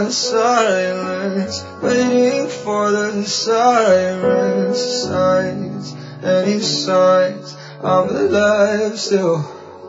the silence, waiting for the sirens, signs, any signs I'm alive still.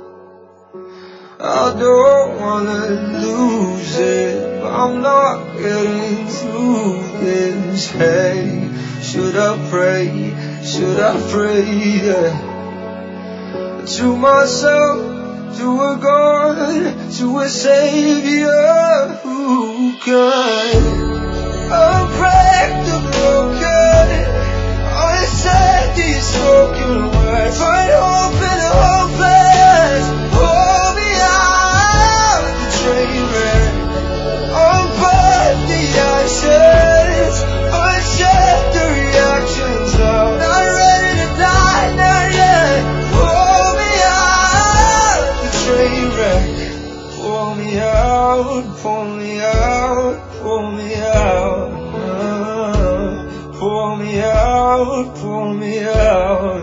I don't wanna lose it, but I'm not getting through this. Hey, should I pray, yeah, to myself, to a God, to a Savior who can unbreak the broken, unsaid these spoken words, find hope in the hopeless. Hold me out the train wreck, unburn the ashes, unshed the reactions of not ready to die, not yet. Hold me out the train wreck, pull me out, pull me out, pull me out, pull me out, pull me out.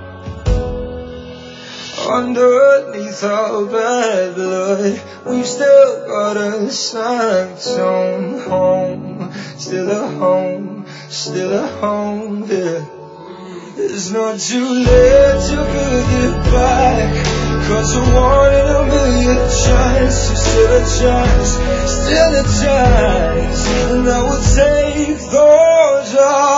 Underneath our bad blood, we've still got a sanctum home, still a home, yeah. It's not too late to give it back, 'cause a 1 in a million chance, it's still a chance, and I will take those odds.